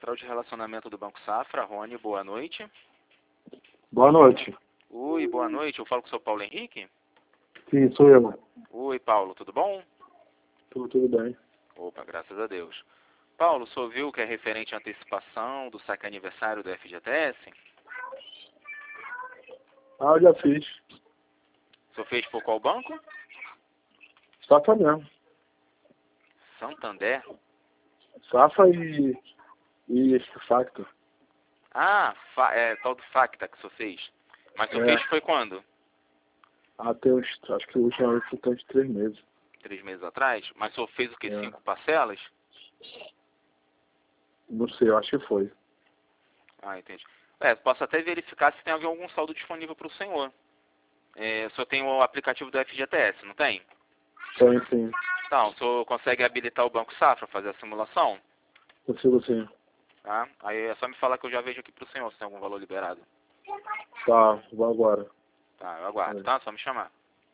Central de Relacionamento do Banco Safra. Rony, boa noite. Boa noite. Oi, boa noite. Eu falo com o seu Paulo Henrique? Sim, sou eu. Oi, Paulo, tudo bom? Tudo bem. Opa, graças a Deus. Paulo, o senhor viu que é referente à antecipação do saque aniversário do FGTS? Ah, eu já fiz. O senhor fez por qual banco? Safra mesmo. Santander? Safra e esse Factor. Ah, tal do Facta que o senhor fez. Mas o senhor fez foi quando? Até acho que o último vez foi uns 3 meses. 3 meses atrás? Mas o senhor fez o quê? É. 5 parcelas? Não sei, eu acho que foi. Ah, entendi. Posso até verificar se tem algum saldo disponível para o senhor. O senhor tem o aplicativo do FGTS, não tem? Tem, sim. Então, o senhor consegue habilitar o Banco Safra, fazer a simulação? Consigo sim. Tá? Aí é só me falar que eu já vejo aqui para o senhor se tem algum valor liberado. Tá, vou agora. Tá, eu aguardo, tá? Só me chamar.